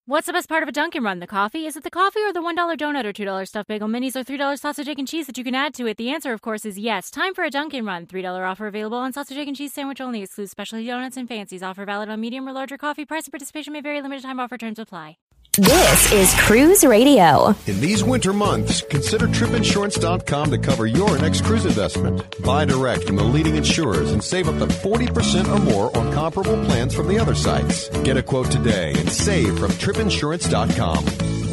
What's the best part of a Dunkin' Run? The coffee? Is it the coffee or the $1 donut or $2 stuffed bagel minis or $3 sausage, egg, and cheese that you can add to it? The answer, of course, is yes. Time for a Dunkin' Run. $3 offer available on sausage, egg, and cheese sandwich only. Excludes specialty donuts and fancies. Offer valid on medium or larger coffee. Price and participation may vary. Limited time offer. Terms apply. This is Cruise Radio. In these winter months, consider tripinsurance.com to cover your next cruise investment. Buy direct from the leading insurers and save up to 40% or more on comparable plans from the other sites. Get a quote today and save from tripinsurance.com.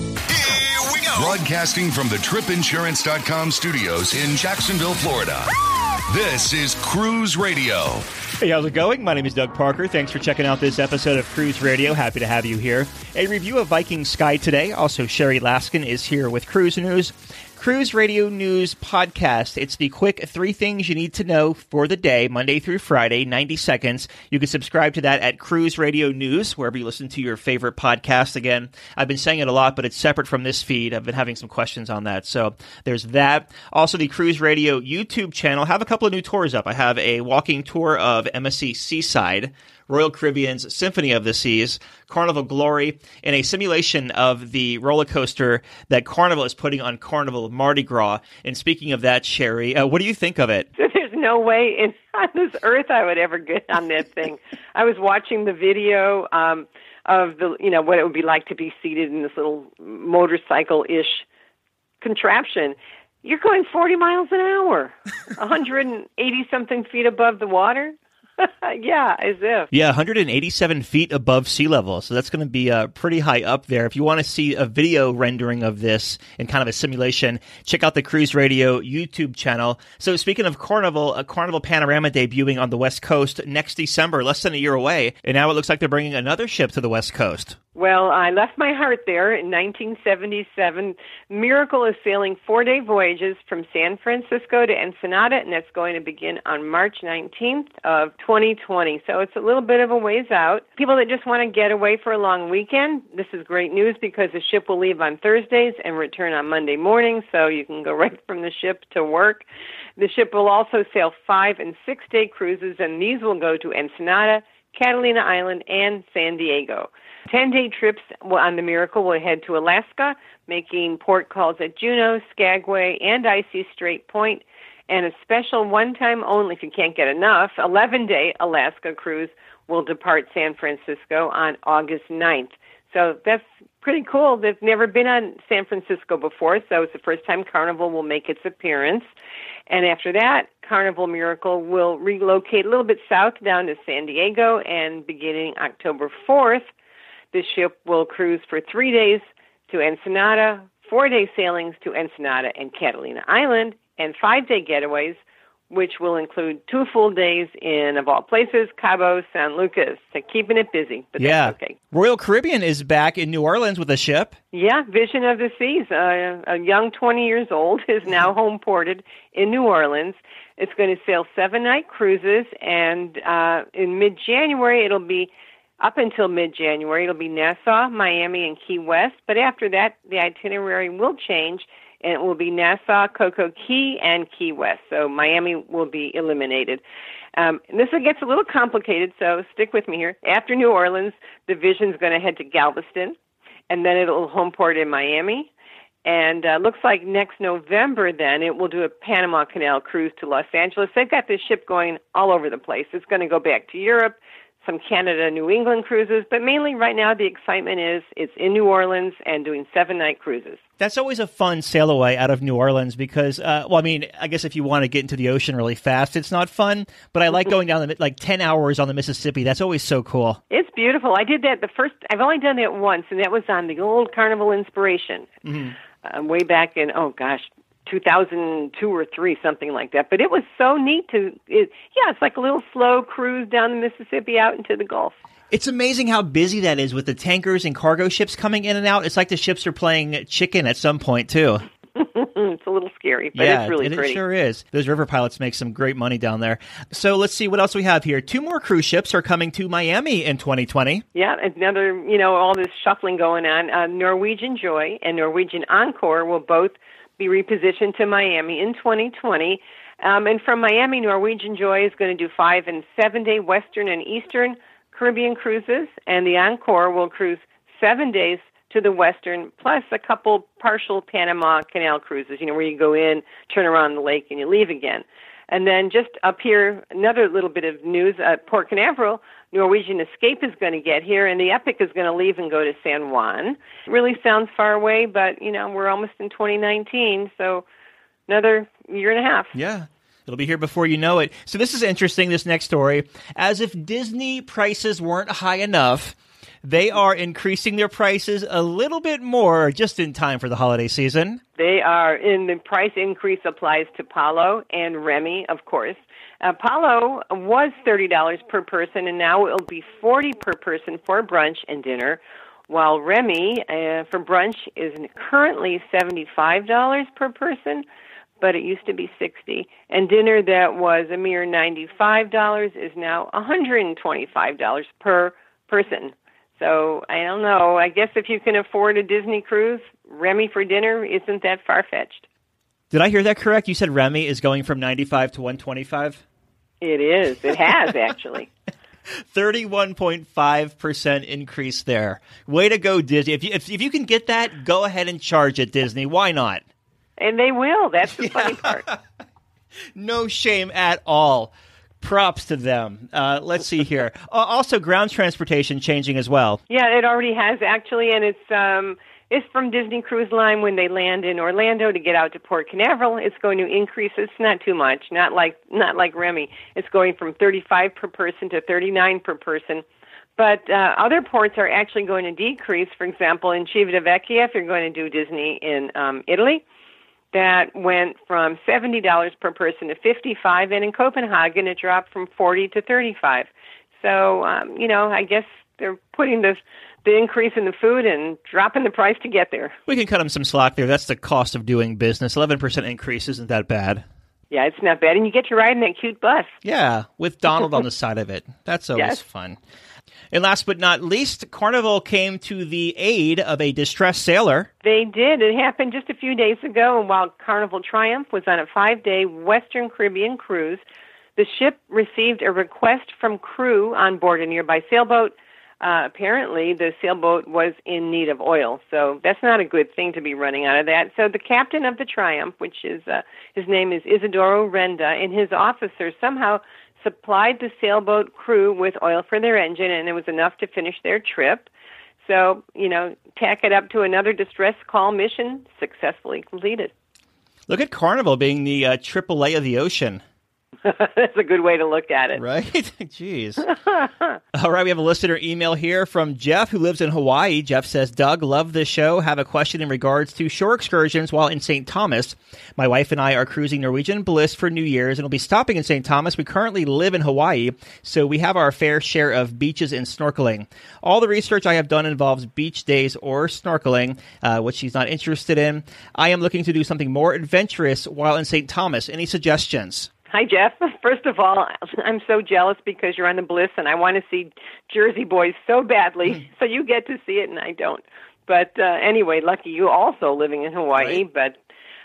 Here we go. Broadcasting from the tripinsurance.com studios in Jacksonville, Florida. This is Cruise Radio. Hey, how's it going? My name is Doug Parker. Thanks for checking out this episode of Cruise Radio. Happy to have you here. A review of Viking Sky today. Also, Sherry Laskin is here with Cruise News. Cruise Radio News Podcast. It's the quick 3 things you need to know for the day, Monday through Friday, 90 seconds. You can subscribe to that at Cruise Radio News, wherever you listen to your favorite podcast. Again, I've been saying it a lot, but it's separate from this feed. I've been having some questions on that. So there's that. Also, the Cruise Radio YouTube channel. I have a couple of new tours up. I have a walking tour of MSC Seaside, Royal Caribbean's Symphony of the Seas, Carnival Glory, and a simulation of the roller coaster that Carnival is putting on Carnival Mardi Gras. And speaking of that, Sherry, what do you think of it? There's no way on this earth I would ever get on that thing. I was watching the video of the, what it would be like to be seated in this little motorcycle-ish contraption. You're going 40 miles an hour, 180-something feet above the water. Yeah, as if. Yeah, 187 feet above sea level. So that's going to be pretty high up there. If you want to see a video rendering of this in kind of a simulation, check out the Cruise Radio YouTube channel. So speaking of Carnival, a Carnival Panorama debuting on the West Coast next December, less than a year away. And now it looks like they're bringing another ship to the West Coast. Well, I left my heart there in 1977. Miracle is sailing 4-day voyages from San Francisco to Ensenada, and that's going to begin on March 19th of 2020. So it's a little bit of a ways out. People that just want to get away for a long weekend, this is great news because the ship will leave on Thursdays and return on Monday morning, so you can go right from the ship to work. The ship will also sail 5- and 6-day cruises, and these will go to Ensenada, Catalina Island, and San Diego. 10-day trips on the Miracle will head to Alaska, making port calls at Juneau, Skagway, and Icy Strait Point, and a special one-time only, if you can't get enough, 11-day Alaska cruise will depart San Francisco on August 9th. So that's pretty cool. They've never been on San Francisco before, so it's the first time Carnival will make its appearance. And after that, Carnival Miracle will relocate a little bit south down to San Diego, and beginning October 4th, the ship will cruise for 3 days to Ensenada, 4-day sailings to Ensenada and Catalina Island, and 5-day getaways, which will include 2 full days in, of all places, Cabo San Lucas. So keeping it busy, but that's okay. Royal Caribbean is back in New Orleans with a ship. Yeah, Vision of the Seas, a young 20 years old, is now home ported in New Orleans. It's going to sail 7-night cruises, and in mid-January, it'll be up until mid-January, it'll be Nassau, Miami, and Key West. But after that, the itinerary will change, and it will be Nassau, Cocoa Key, and Key West. So Miami will be eliminated. This gets a little complicated, so stick with me here. After New Orleans, the Vision's going to head to Galveston, and then it'll home port in Miami. And looks like next November, then, it will do a Panama Canal cruise to Los Angeles. They've got this ship going all over the place. It's going to go back to Europe, some Canada, New England cruises, but mainly right now the excitement is it's in New Orleans and doing 7-night cruises. That's always a fun sail away out of New Orleans because, I guess if you want to get into the ocean really fast, it's not fun, but I like going down like 10 hours on the Mississippi. That's always so cool. It's beautiful. I did that I've only done that once, and that was on the old Carnival Inspiration, way back in, 2002 or 3, something like that. But it was so neat it's like a little slow cruise down the Mississippi out into the Gulf. It's amazing how busy that is with the tankers and cargo ships coming in and out. It's like the ships are playing chicken at some point, too. It's a little scary, but it's really pretty. It sure is. Those river pilots make some great money down there. So let's see what else we have here. 2 more cruise ships are coming to Miami in 2020. Yeah, another, all this shuffling going on. Norwegian Joy and Norwegian Encore will both be repositioned to Miami in 2020. And from Miami, Norwegian Joy is going to do 5- and 7-day Western and Eastern Caribbean cruises, and the Encore will cruise 7 days to the western, plus a couple partial Panama Canal cruises, where you go in, turn around the lake, and you leave again. And then just up here, another little bit of news, Port Canaveral, Norwegian Escape is going to get here, and the Epic is going to leave and go to San Juan. It really sounds far away, but, we're almost in 2019, so another year and a half. Yeah. It'll be here before you know it. So this is interesting, this next story. As if Disney prices weren't high enough, they are increasing their prices a little bit more just in time for the holiday season. They are, and the price increase applies to Palo and Remy, of course. Palo was $30 per person, and now it will be $40 per person for brunch and dinner, while Remy for brunch is currently $75 per person, but it used to be $60. And dinner that was a mere $95 is now $125 per person. So I don't know. I guess if you can afford a Disney cruise, Remy for dinner isn't that far-fetched. Did I hear that correct? You said Remy is going from $95 to $125? It is. It has, actually. 31.5% increase there. Way to go, Disney. If you can get that, go ahead and charge it, Disney. Why not? And they will. That's the funny part. No shame at all. Props to them. Let's see here. Also, ground transportation changing as well. Yeah, it already has, actually, and it's from Disney Cruise Line when they land in Orlando to get out to Port Canaveral. It's going to increase. It's not too much, not like Remy. It's going from $35 per person to $39 per person. But other ports are actually going to decrease. For example, in Civitavecchia, if you're going to do Disney in Italy, that went from $70 per person to $55, and in Copenhagen it dropped from $40 to $35. So, I guess they're putting the increase in the food and dropping the price to get there. We can cut them some slack there. That's the cost of doing business. 11% increase isn't that bad. Yeah, it's not bad, and you get to ride in that cute bus. Yeah, with Donald on the side of it. That's always fun. And last but not least, Carnival came to the aid of a distressed sailor. They did. It happened just a few days ago, and while Carnival Triumph was on a 5-day Western Caribbean cruise, the ship received a request from crew on board a nearby sailboat. Apparently, the sailboat was in need of oil, so that's not a good thing to be running out of that. So the captain of the Triumph, which is his name is Isidoro Renda, and his officers somehow supplied the sailboat crew with oil for their engine, and it was enough to finish their trip. So, tack it up to another distress call mission successfully completed. Look at Carnival being the AAA of the ocean. That's a good way to look at it. Right? Jeez. All right, we have a listener email here from Jeff, who lives in Hawaii. Jeff says, Doug, love the show. Have a question in regards to shore excursions while in St. Thomas. My wife and I are cruising Norwegian Bliss for New Year's and will be stopping in St. Thomas. We currently live in Hawaii, so we have our fair share of beaches and snorkeling. All the research I have done involves beach days or snorkeling, which she's not interested in. I am looking to do something more adventurous while in St. Thomas. Any suggestions? Hi, Jeff. First of all, I'm so jealous because you're on the Bliss, and I want to see Jersey Boys so badly. So you get to see it, and I don't. But anyway, lucky you also living in Hawaii. Right. But,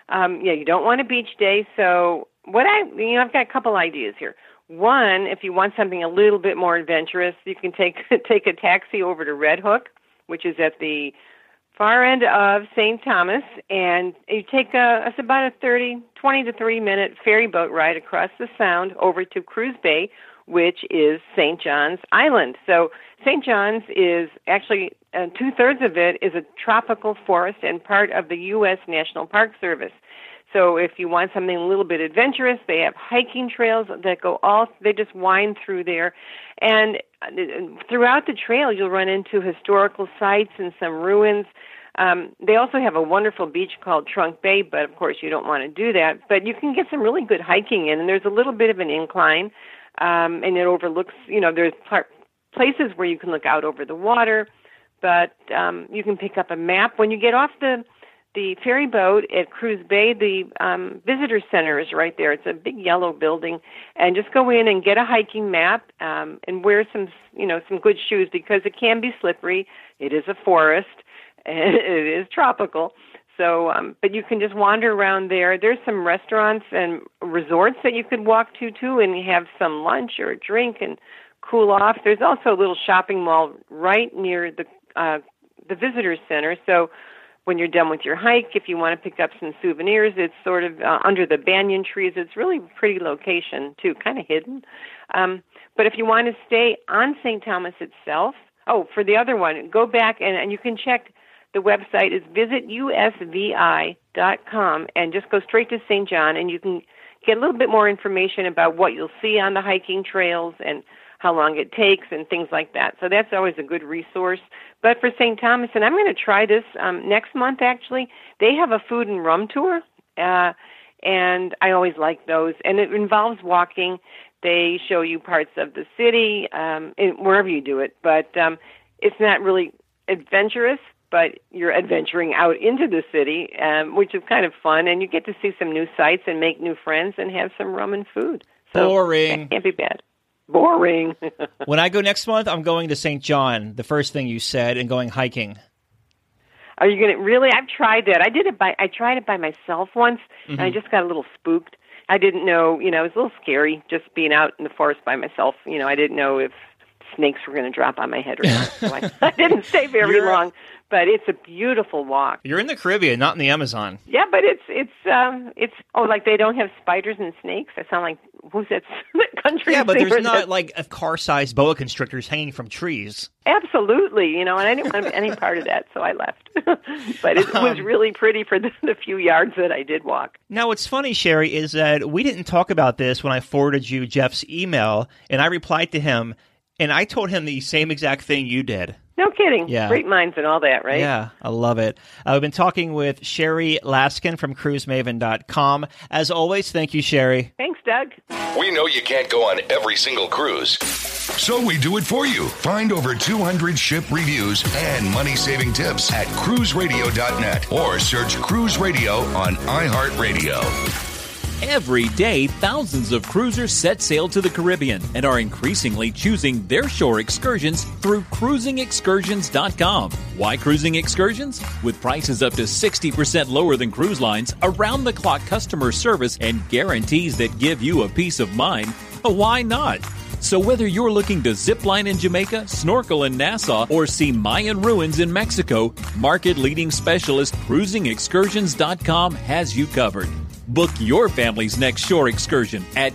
you don't want a beach day. So I've got a couple ideas here. One, if you want something a little bit more adventurous, you can take a taxi over to Red Hook, which is at the far end of St. Thomas, and you take it's about a 20 to 30 minute ferry boat ride across the Sound over to Cruz Bay, which is St. John's Island. So St. John's is actually, 2/3 of it is a tropical forest and part of the U.S. National Park Service. So if you want something a little bit adventurous, they have hiking trails that they just wind through there. And throughout the trail, you'll run into historical sites and some ruins. They also have a wonderful beach called Trunk Bay, but of course you don't want to do that. But you can get some really good hiking in, and there's a little bit of an incline, and it overlooks, there's places where you can look out over the water, but you can pick up a map. When you get off the ferry boat at Cruz Bay, the visitor center is right there. It's a big yellow building, and just go in and get a hiking map and wear some good shoes because it can be slippery. It is a forest, and it is tropical. So, but you can just wander around there. There's some restaurants and resorts that you could walk to too, and have some lunch or a drink and cool off. There's also a little shopping mall right near the the visitor center. So when you're done with your hike, if you want to pick up some souvenirs, it's sort of under the banyan trees. It's really a pretty location, too, kind of hidden. But if you want to stay on St. Thomas itself, for the other one, go back and you can check. The website is visitusvi.com and just go straight to St. John, and you can get a little bit more information about what you'll see on the hiking trails and how long it takes and things like that. So that's always a good resource. But for St. Thomas, and I'm going to try this next month, actually, they have a food and rum tour, and I always like those. And it involves walking. They show you parts of the city, wherever you do it. But it's not really adventurous, but you're adventuring out into the city, which is kind of fun. And you get to see some new sights and make new friends and have some rum and food. So boring. That can't be bad. Boring. When I go next month, I'm going to St. John, the first thing you said, and going hiking. Are you going to really? I've tried that. I tried it by myself once, and I just got a little spooked. I didn't know, it was a little scary just being out in the forest by myself. I didn't know if snakes were going to drop on my head or not. So I didn't stay very long. But it's a beautiful walk. You're in the Caribbean, not in the Amazon. Yeah, but it's like they don't have spiders and snakes. I sound like, who's that country? Yeah, but there's not like a car-sized boa constrictors hanging from trees. Absolutely, and I didn't want any part of that, so I left. But it was really pretty for the few yards that I did walk. Now, what's funny, Sherry, is that we didn't talk about this when I forwarded you Jeff's email, and I replied to him, and I told him the same exact thing you did. No kidding. Yeah. Great minds and all that, right? Yeah, I love it. I've been talking with Sherry Laskin from cruisemaven.com. As always, thank you, Sherry. Thanks, Doug. We know you can't go on every single cruise, so we do it for you. Find over 200 ship reviews and money-saving tips at cruiseradio.net or search Cruise Radio on iHeartRadio. Every day, thousands of cruisers set sail to the Caribbean and are increasingly choosing their shore excursions through cruisingexcursions.com. Why cruising excursions? With prices up to 60% lower than cruise lines, around-the-clock customer service, and guarantees that give you a peace of mind, why not? So whether you're looking to zipline in Jamaica, snorkel in Nassau, or see Mayan ruins in Mexico, market-leading specialist cruisingexcursions.com has you covered. Book your family's next shore excursion at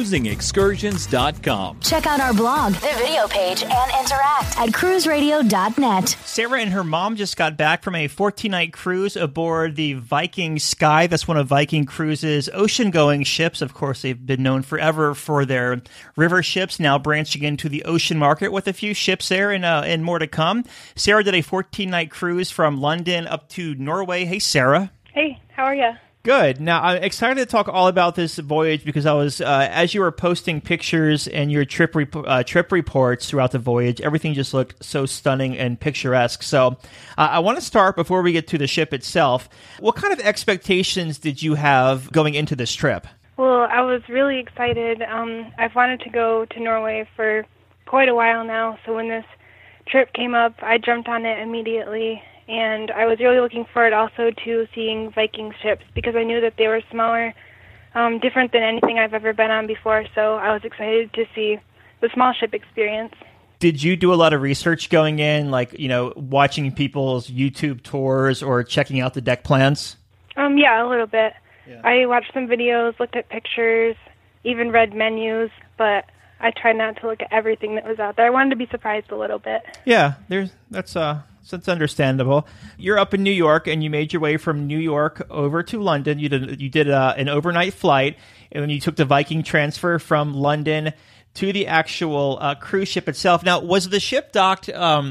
cruisingexcursions.com. Check out our blog, the video page, and interact at cruiseradio.net. Sarah and her mom just got back from a 14-night cruise aboard the Viking Sky. That's one of Viking Cruises' ocean-going ships. Of course, they've been known forever for their river ships, now branching into the ocean market with a few ships there and more to come. Sarah did a 14-night cruise from London up to Norway. Hey, Sarah. Hey, how are you? Good. Now, I'm excited to talk all about this voyage because I was, as you were posting pictures and your trip reports throughout the voyage, everything just looked so stunning and picturesque. So I want to start before we get to the ship itself. What kind of expectations did you have going into this trip? Well, I was really excited. I've wanted to go to Norway for quite a while now, so when this trip came up, I jumped on it immediately. And I was really looking forward also to seeing Viking ships because I knew that they were smaller, different than anything I've ever been on before. So I was excited to see the small ship experience. Did you do a lot of research going in, like, watching people's YouTube tours or checking out the deck plans? Yeah, a little bit. Yeah. I watched some videos, looked at pictures, even read menus, but I tried not to look at everything that was out there. I wanted to be surprised a little bit. Yeah, that's understandable. You're up in New York, and you made your way from New York over to London. You did an overnight flight, and then you took the Viking transfer from London to the actual cruise ship itself. Now, was the ship docked?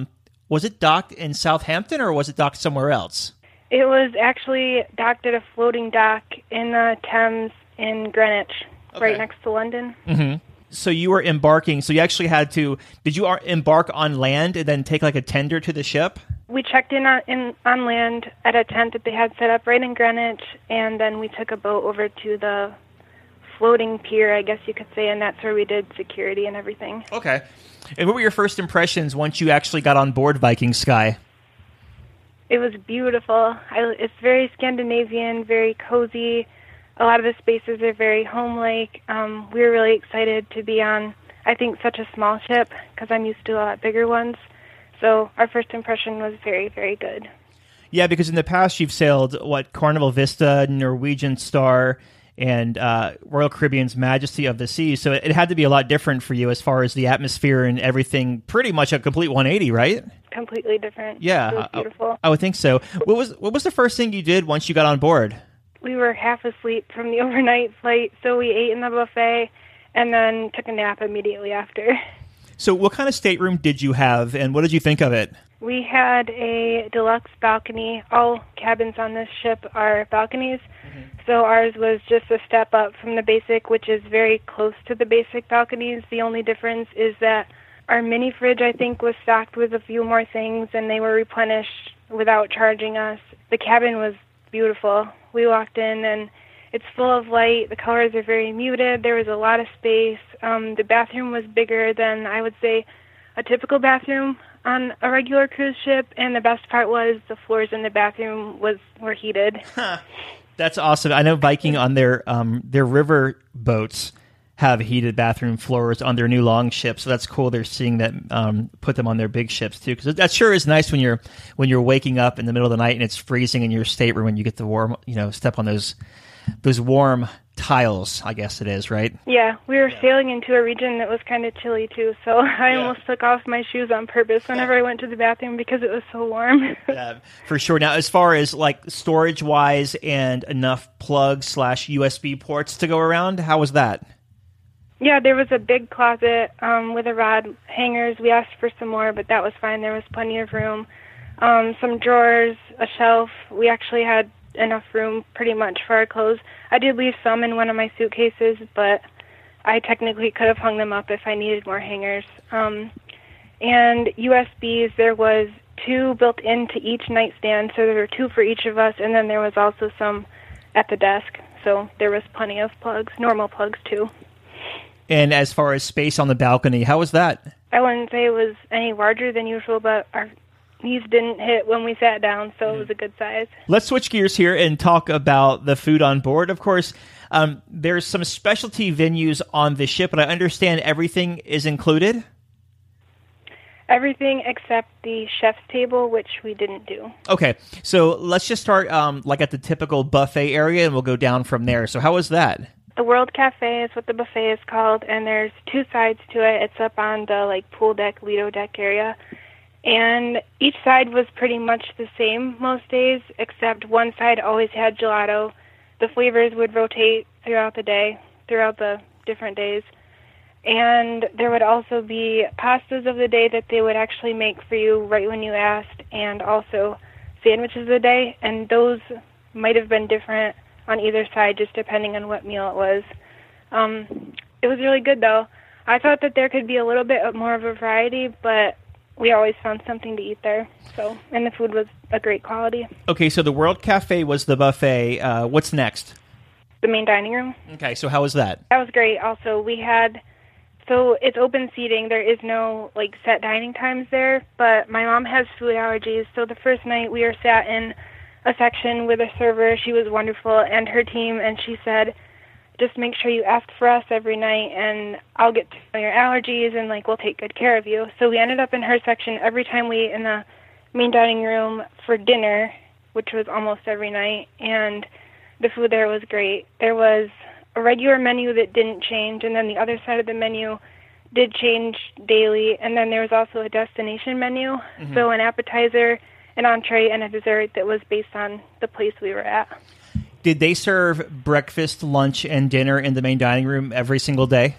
Was it docked in Southampton, or was it docked somewhere else? It was actually docked at a floating dock in the Thames in Greenwich, right next to London. Mm-hmm. So you were embarking. So you actually had to. Did you embark on land and then take like a tender to the ship? We checked in on land at a tent that they had set up right in Greenwich, and then we took a boat over to the floating pier, I guess you could say, and that's where we did security and everything. Okay. And what were your first impressions once you actually got on board Viking Sky? It was beautiful. It's very Scandinavian, very cozy. A lot of the spaces are very home-like. We were really excited to be on, I think, such a small ship because I'm used to a lot bigger ones. So our first impression was very, very good. Yeah, because in the past you've sailed, Carnival Vista, Norwegian Star, and Royal Caribbean's Majesty of the Seas. So it had to be a lot different for you as far as the atmosphere and everything, pretty much a complete 180, right? Completely different. Yeah. It was beautiful. I would think so. What was the first thing you did once you got on board? We were half asleep from the overnight flight, so we ate in the buffet and then took a nap immediately after. So what kind of stateroom did you have, and what did you think of it? We had a deluxe balcony. All cabins on this ship are balconies, so ours was just a step up from the basic, which is very close to the basic balconies. The only difference is that our mini fridge, I think, was stocked with a few more things, and they were replenished without charging us. The cabin was beautiful. We walked in, and it's full of light. The colors are very muted. There was a lot of space. The bathroom was bigger than, I would say, a typical bathroom on a regular cruise ship, and the best part was the floors in the bathroom were heated. That's awesome. I know Viking on their river boats have heated bathroom floors on their new long ships, so that's cool. They're seeing that put them on their big ships too, because that sure is nice when you're waking up in the middle of the night and it's freezing in your stateroom and you get to step on those warm tiles, I guess it is, right? Yeah, we were sailing into a region that was kind of chilly too, so I almost took off my shoes on purpose whenever I went to the bathroom because it was so warm. Yeah, for sure. Now, as far as storage-wise and enough plug/USB ports to go around, how was that? Yeah, there was a big closet with a rod hangers. We asked for some more, but that was fine. There was plenty of room. Some drawers, a shelf. We actually had enough room pretty much for our clothes. I did leave some in one of my suitcases, but I technically could have hung them up if I needed more hangers. And USBs, there was 2 built into each nightstand, so there were 2 for each of us, and then there was also some at the desk, so there was plenty of plugs, normal plugs too. And as far as space on the balcony, how was that? I wouldn't say it was any larger than usual, but our knees didn't hit when we sat down, so it was a good size. Let's switch gears here and talk about the food on board. Of course, there's some specialty venues on the ship, and I understand everything is included? Everything except the chef's table, which we didn't do. Okay, so let's just start at the typical buffet area, and we'll go down from there. So how was that? The World Cafe is what the buffet is called, and there's 2 sides to it. It's up on the pool deck, Lido deck area. And each side was pretty much the same most days, except one side always had gelato. The flavors would rotate throughout the day, throughout the different days. And there would also be pastas of the day that they would actually make for you right when you asked, and also sandwiches of the day. And those might have been different on either side, just depending on what meal it was. It was really good, though. I thought that there could be a little bit more of a variety, but we always found something to eat there. And the food was a great quality. Okay, so the World Cafe was the buffet. What's next? The main dining room. Okay, so how was that? That was great. Also, it's open seating. There is no set dining times there, but my mom has food allergies, so the first night we were sat in a section with a server. She was wonderful, and her team, and she said, just make sure you ask for us every night, and I'll get to know your allergies, and we'll take good care of you. So we ended up in her section every time we ate in the main dining room for dinner, which was almost every night, and the food there was great. There was a regular menu that didn't change, and then the other side of the menu did change daily, and then there was also a destination menu, so an appetizer, an entree, and a dessert that was based on the place we were at. Did they serve breakfast, lunch, and dinner in the main dining room every single day?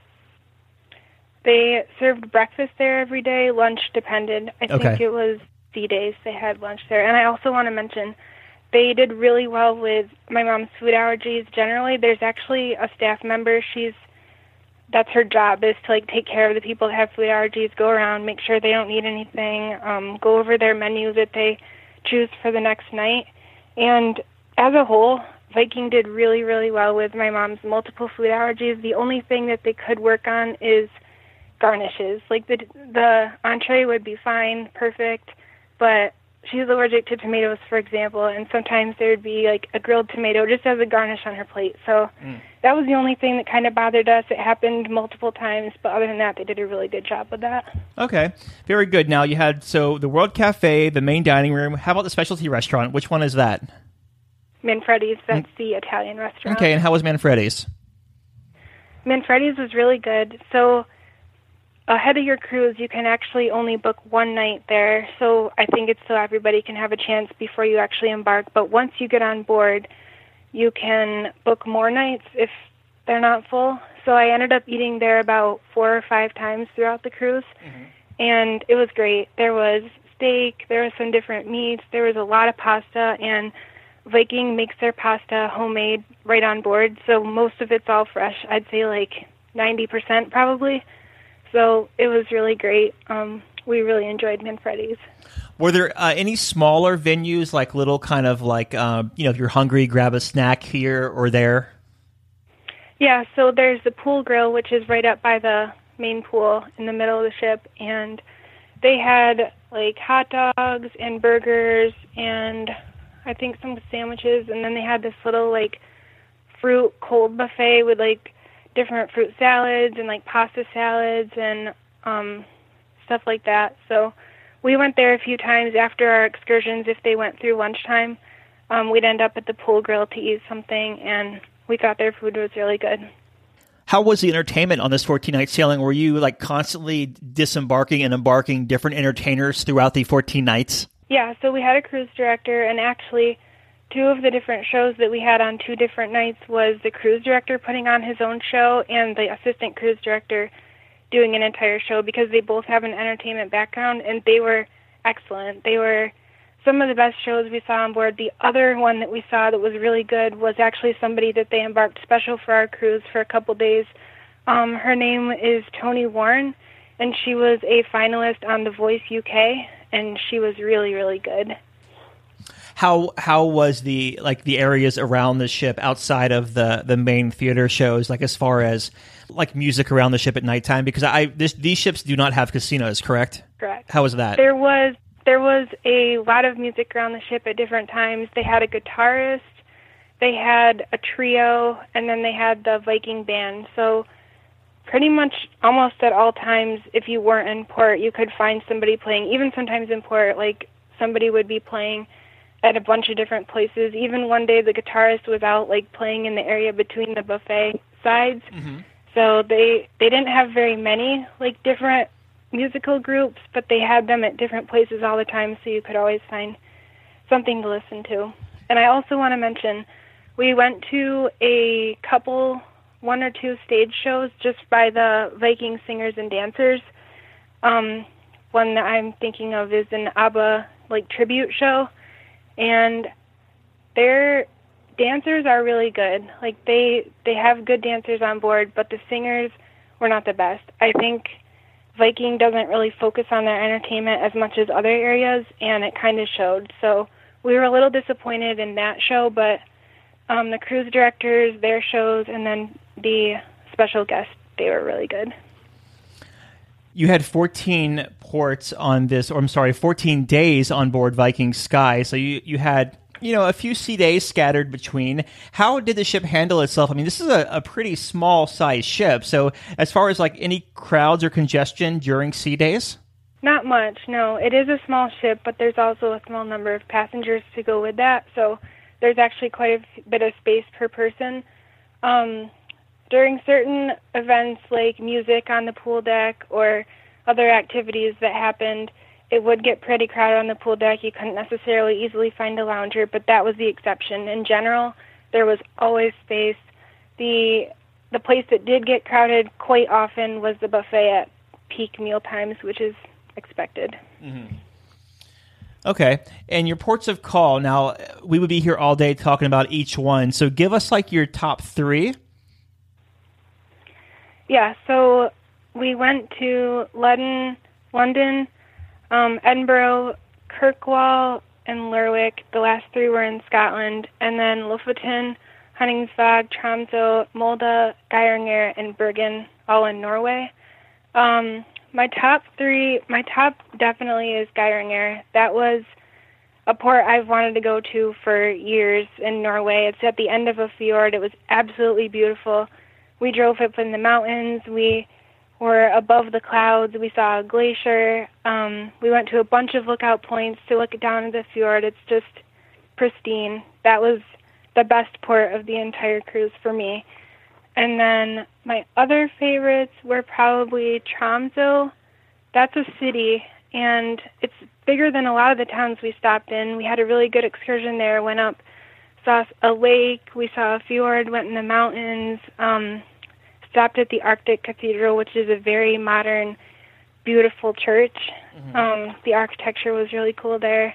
They served breakfast there every day. Lunch depended. I think it was C days they had lunch there. And I also want to mention they did really well with my mom's food allergies. Generally, there's actually a staff member. That's her job, is to take care of the people that have food allergies, go around, make sure they don't need anything, go over their menu that they choose for the next night. And as a whole, Viking did really, really well with my mom's multiple food allergies. The only thing that they could work on is garnishes. The entree would be fine, perfect, but she's allergic to tomatoes, for example, and sometimes there would be like a grilled tomato just as a garnish on her plate. So that was the only thing that kind of bothered us. It happened multiple times, but other than that, they did a really good job with that. Okay, very good. Now you had the World Cafe, the main dining room. How about the specialty restaurant? Which one is that? Manfredi's, that's the Italian restaurant. Okay, and how was Manfredi's? Manfredi's was really good. So ahead of your cruise, you can actually only book one night there. So I think it's so everybody can have a chance before you actually embark. But once you get on board, you can book more nights if they're not full. So I ended up eating there about 4 or 5 times throughout the cruise, and it was great. There was steak, there was some different meats, there was a lot of pasta, and Viking makes their pasta homemade right on board, so most of it's all fresh. I'd say like 90% probably. So it was really great. We really enjoyed Manfredi's. Were there any smaller venues, like little kind of like, if you're hungry, grab a snack here or there? Yeah, so there's the pool grill, which is right up by the main pool in the middle of the ship, and they had like hot dogs and burgers and I think some sandwiches, and then they had this little like fruit cold buffet with like different fruit salads and like pasta salads and stuff like that. So we went there a few times after our excursions. If they went through lunchtime, we'd end up at the pool grill to eat something, and we thought their food was really good. How was the entertainment on this 14-night sailing? Were you like constantly disembarking and embarking different entertainers throughout the 14 nights? Yeah, so we had a cruise director, and actually 2 of the different shows that we had on 2 different nights was the cruise director putting on his own show and the assistant cruise director doing an entire show, because they both have an entertainment background, and they were excellent. They were some of the best shows we saw on board. The other one that we saw that was really good was actually somebody that they embarked special for our cruise for a couple days. Her name is Toni Warren, and she was a finalist on The Voice UK, and she was really, really good. How was the areas around the ship outside of the main theater shows, like as far as like music around the ship at nighttime? Because these ships do not have casinos, correct? Correct. How was that? There was a lot of music around the ship at different times. They had a guitarist, they had a trio, and then they had the Viking band. So pretty much almost at all times, if you weren't in port, you could find somebody playing. Even sometimes in port, like somebody would be playing at a bunch of different places. Even one day the guitarist was out like playing in the area between the buffet sides. So they didn't have very many like different musical groups, but they had them at different places all the time, so you could always find something to listen to. And I also want to mention, we went to a couple, 1 or 2 stage shows just by the Viking singers and dancers. One that I'm thinking of is an ABBA like tribute show, and their dancers are really good. Like they have good dancers on board, but the singers were not the best. I think Viking doesn't really focus on their entertainment as much as other areas, and it kind of showed. So we were a little disappointed in that show, but the cruise directors, their shows, and then the special guests, they were really good. You had 14 ports on this, 14 days on board Viking Sky. So you had, a few sea days scattered between. How did the ship handle itself? I mean, this is a pretty small size ship. So as far as like any crowds or congestion during sea days? Not much, no. It is a small ship, but there's also a small number of passengers to go with that. So there's actually quite a bit of space per person. During certain events like music on the pool deck or other activities that happened, it would get pretty crowded on the pool deck. You couldn't necessarily easily find a lounger, but that was the exception. In general, there was always space. The place that did get crowded quite often was the buffet at peak meal times, which is expected. Mm-hmm. Okay, and your ports of call. Now, we would be here all day talking about each one, so give us like your top 3. Yeah, so we went to London, Edinburgh, Kirkwall, and Lerwick. The last 3 were in Scotland, and then Lofoten, Honningsvåg, Tromsø, Molde, Geiranger, and Bergen, all in Norway. My top definitely is Geiranger. That was a port I've wanted to go to for years in Norway. It's at the end of a fjord. It was absolutely beautiful. We drove up in the mountains. We were above the clouds. We saw a glacier. We went to a bunch of lookout points to look down at the fjord. It's just pristine. That was the best port of the entire cruise for me. And then my other favorites were probably Tromsø. That's a city, and it's bigger than a lot of the towns we stopped in. We had a really good excursion there, went up, saw a lake, we saw a fjord, went in the mountains, stopped at the Arctic Cathedral, which is a very modern, beautiful church. The architecture was really cool there.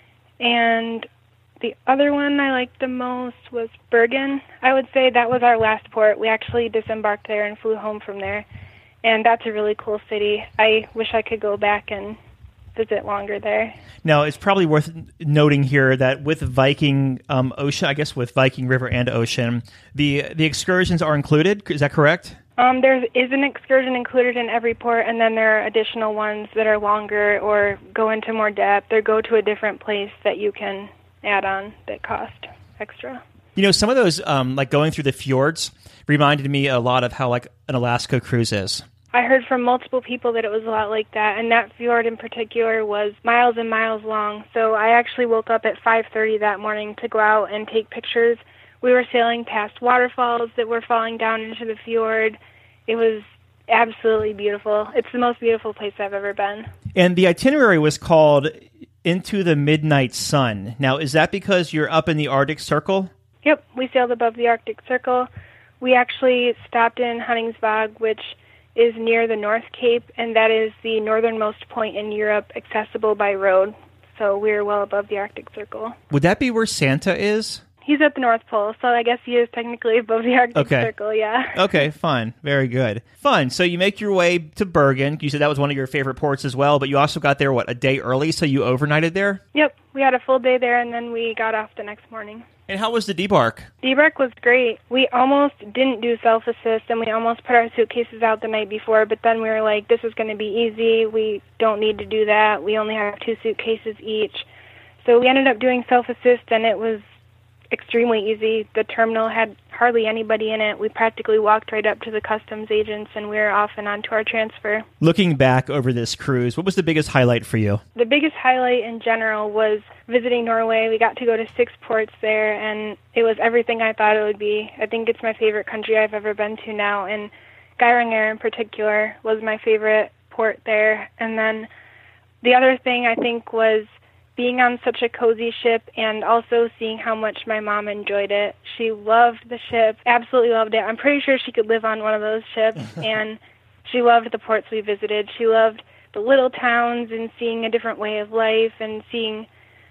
And the other one I liked the most was Bergen. I would say that was our last port. We actually disembarked there and flew home from there. And that's a really cool city. I wish I could go back and visit longer there. Now, it's probably worth noting here that with Viking Ocean, I guess with Viking River and Ocean, the excursions are included. Is that correct? There is an excursion included in every port, and then there are additional ones that are longer or go into more depth or go to a different place that you can add on that cost extra. You know, some of those, like going through the fjords, reminded me a lot of how like an Alaska cruise is. I heard from multiple people that it was a lot like that, and that fjord in particular was miles and miles long. So I actually woke up at 5:30 that morning to go out and take pictures. We were sailing past waterfalls that were falling down into the fjord. It was absolutely beautiful. It's the most beautiful place I've ever been. And the itinerary was called Into the Midnight Sun. Now, is that because you're up in the Arctic Circle? Yep, we sailed above the Arctic Circle. We actually stopped in Honningsvåg, which is near the North Cape, and that is the northernmost point in Europe accessible by road. So we're well above the Arctic Circle. Would that be where Santa is? He's at the North Pole, so I guess he is technically above the Arctic Circle, yeah. Okay, fun. Very good. Fun. So you make your way to Bergen. You said that was one of your favorite ports as well, but you also got there, a day early, so you overnighted there? Yep, we had a full day there, and then we got off the next morning. And how was the debark? Debark was great. We almost didn't do self-assist, and we almost put our suitcases out the night before, but then we were like, this is going to be easy. We don't need to do that. We only have 2 suitcases each. So we ended up doing self-assist, and it was extremely easy. The terminal had hardly anybody in it. We practically walked right up to the customs agents, and we were off and on to our transfer. Looking back over this cruise, what was the biggest highlight for you? The biggest highlight in general was visiting Norway. We got to go to 6 ports there, and it was everything I thought it would be. I think it's my favorite country I've ever been to now, and Geiranger in particular was my favorite port there. And then the other thing I think was being on such a cozy ship and also seeing how much my mom enjoyed it. She loved the ship, absolutely loved it. I'm pretty sure she could live on one of those ships, and she loved the ports we visited. She loved the little towns and seeing a different way of life and seeing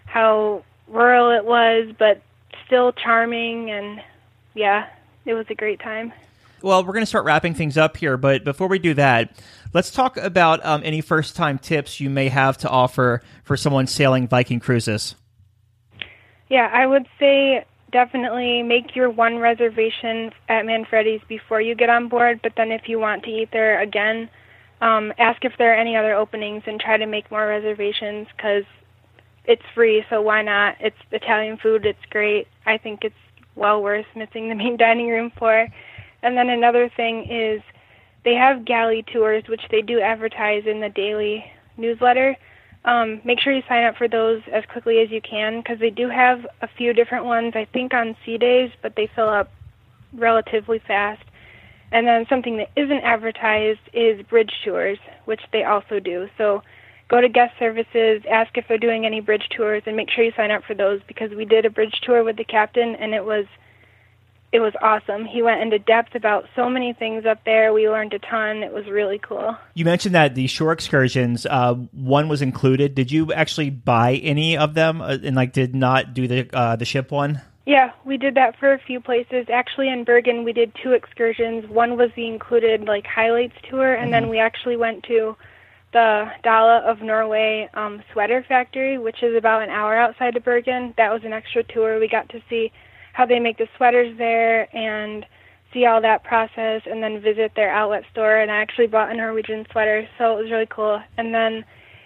how rural it was, but still charming, and yeah, it was a great time. Well, we're going to start wrapping things up here, but before we do that, let's talk about any first-time tips you may have to offer for someone sailing Viking cruises. Yeah, I would say definitely make your one reservation at Manfredi's before you get on board, but then if you want to eat there again, ask if there are any other openings and try to make more reservations because it's free, so why not? It's Italian food, it's great. I think it's well worth missing the main dining room for. And then another thing is they have galley tours, which they do advertise in the daily newsletter. Make sure you sign up for those as quickly as you can because they do have a few different ones, I think, on sea days, but they fill up relatively fast. And then something that isn't advertised is bridge tours, which they also do. So go to guest services, ask if they're doing any bridge tours, and make sure you sign up for those because we did a bridge tour with the captain, and it was awesome. He went into depth about so many things up there. We learned a ton. It was really cool. You mentioned that the shore excursions, one was included. Did you actually buy any of them and did not do the ship one? Yeah, we did that for a few places. Actually, in Bergen, we did 2 excursions. One was the included highlights tour, and then we actually went to the Dala of Norway sweater factory, which is about an hour outside of Bergen. That was an extra tour. We got to see how they make the sweaters there and see all that process and then visit their outlet store. And I actually bought a Norwegian sweater, so it was really cool. And then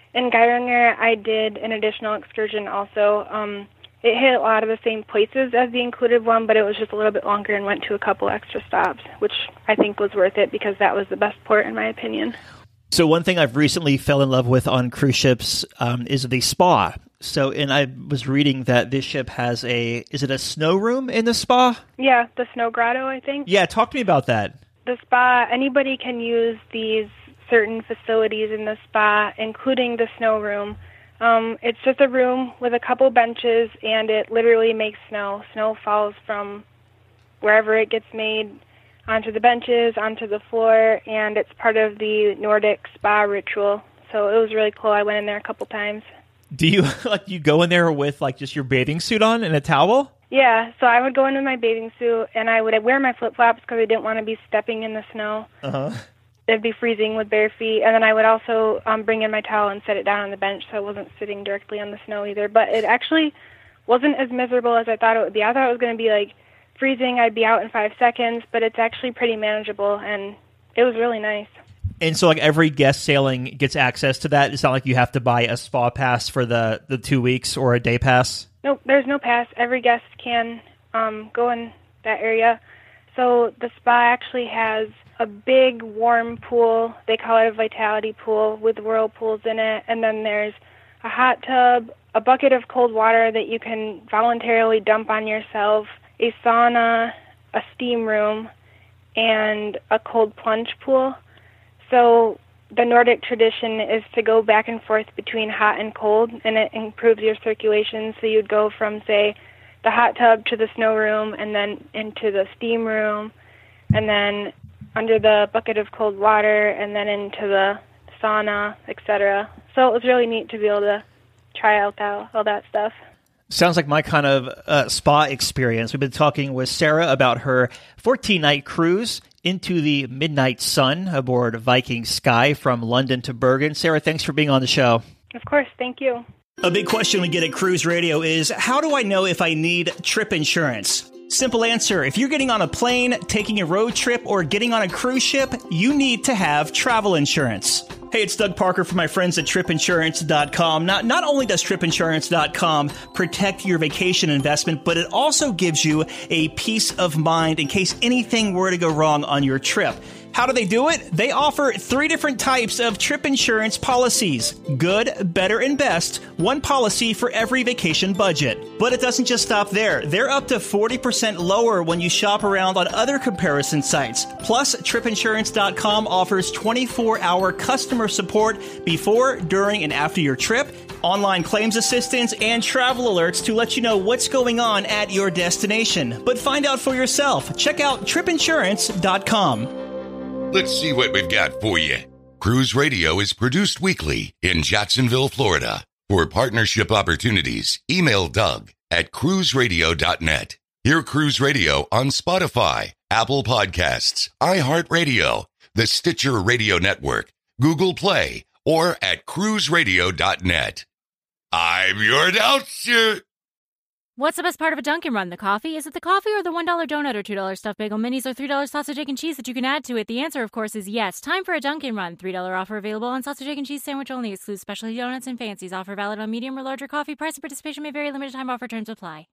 In Geiringer, I did an additional excursion also. It hit a lot of the same places as the included one, but it was just a little bit longer and went to a couple extra stops, which I think was worth it because that was the best port in my opinion. So one thing I've recently fell in love with on cruise ships is the spa. So, and I was reading that this ship has is it a snow room in the spa? Yeah, the Snow Grotto, I think. Yeah, talk to me about that. The spa, anybody can use these certain facilities in the spa, including the snow room. It's just a room with a couple benches, and it literally makes snow. Snow falls from wherever it gets made onto the benches, onto the floor, and it's part of the Nordic spa ritual. So it was really cool. I went in there a couple times. Do you you go in there with just your bathing suit on and a towel? Yeah, so I would go in with my bathing suit, and I would wear my flip-flops because I didn't want to be stepping in the snow. Uh-huh. It'd be freezing with bare feet, and then I would also bring in my towel and set it down on the bench so it wasn't sitting directly on the snow either. But it actually wasn't as miserable as I thought it would be. I thought it was going to be freezing, I'd be out in 5 seconds, but it's actually pretty manageable, and it was really nice. And so every guest sailing gets access to that? It's not like you have to buy a spa pass for the 2 weeks or a day pass? Nope, there's no pass. Every guest can go in that area. So the spa actually has a big warm pool. They call it a Vitality pool with whirlpools in it. And then there's a hot tub, a bucket of cold water that you can voluntarily dump on yourself, a sauna, a steam room, and a cold plunge pool. So the Nordic tradition is to go back and forth between hot and cold, and it improves your circulation. So you'd go from, say, the hot tub to the snow room, and then into the steam room, and then under the bucket of cold water, and then into the sauna, etc. So it was really neat to be able to try out all that stuff. Sounds like my kind of spa experience. We've been talking with Sarah about her 14-night cruise into the midnight sun aboard Viking Sky from London to Bergen. Sarah, thanks for being on the show. Of course, thank you. A big question we get at Cruise Radio is, how do I know if I need trip insurance? Simple answer. If you're getting on a plane, taking a road trip, or getting on a cruise ship, you need to have travel insurance. Hey, it's Doug Parker from my friends at TripInsurance.com. Not only does TripInsurance.com protect your vacation investment, but it also gives you a peace of mind in case anything were to go wrong on your trip. How do they do it? They offer 3 different types of trip insurance policies. Good, better, and best. One policy for every vacation budget. But it doesn't just stop there. They're up to 40% lower when you shop around on other comparison sites. Plus, TripInsurance.com offers 24-hour customer support before, during, and after your trip, online claims assistance, and travel alerts to let you know what's going on at your destination. But find out for yourself. Check out TripInsurance.com. Let's see what we've got for you. Cruise Radio is produced weekly in Jacksonville, Florida. For partnership opportunities, email Doug at cruiseradio.net. Hear Cruise Radio on Spotify, Apple Podcasts, iHeartRadio, the Stitcher Radio Network, Google Play, or at cruiseradio.net. I'm your announcer. What's the best part of a Dunkin' Run? The coffee? Is it the coffee or the $1 donut or $2 stuffed bagel minis or $3 sausage, egg, and cheese that you can add to it? The answer, of course, is yes. Time for a Dunkin' Run. $3 offer available on sausage, egg, and cheese sandwich only. Excludes specialty donuts and fancies. Offer valid on medium or larger coffee. Price and participation may vary. Limited time offer. Terms apply.